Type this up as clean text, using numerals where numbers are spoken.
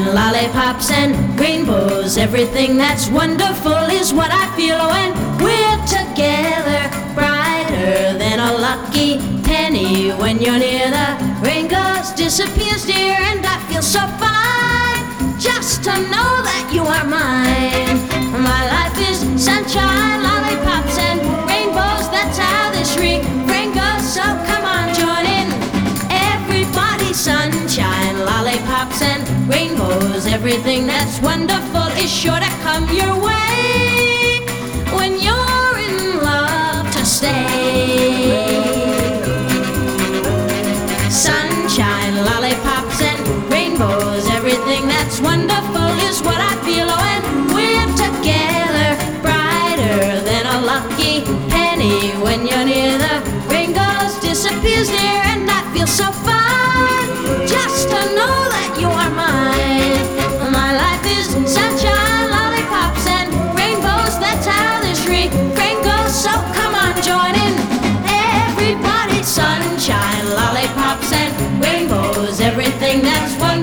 lollipops and rainbows. Everything that's wonderful is what I feel when we're together. Brighter than a lucky penny when you're near. The rain goes, disappears, dear, and I feel so fine just to know that you are mine. My life is sunshine, lollipops and rainbows. That's how this refrain goes. So come on, join in. Everybody, sunshine, lollipops and rainbows. Everything that's wonderful is sure to come your way when you're in love to stay. Sunshine, lollipops and rainbows. Everything that's wonderful is what I feel when we're together. Brighter than a lucky penny when you're near. The rain goes, disappears, dear, and I feel so fine just to know that you are mine. My life is sunshine, lollipops and rainbows. That's how this refrain goes. So come on, join in. Everybody, sunshine, lollipops and rainbows. Everything that's wonderful